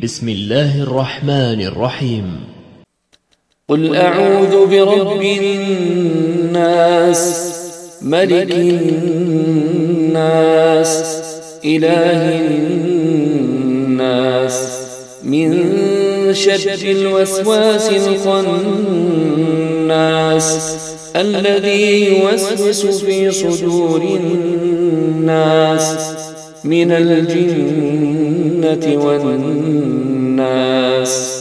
بسم الله الرحمن الرحيم. قل أعوذ برب الناس ملك الناس إله الناس من شر الوسواس الخناس الذي يوسوس في صدور الناس من الجنة والناس.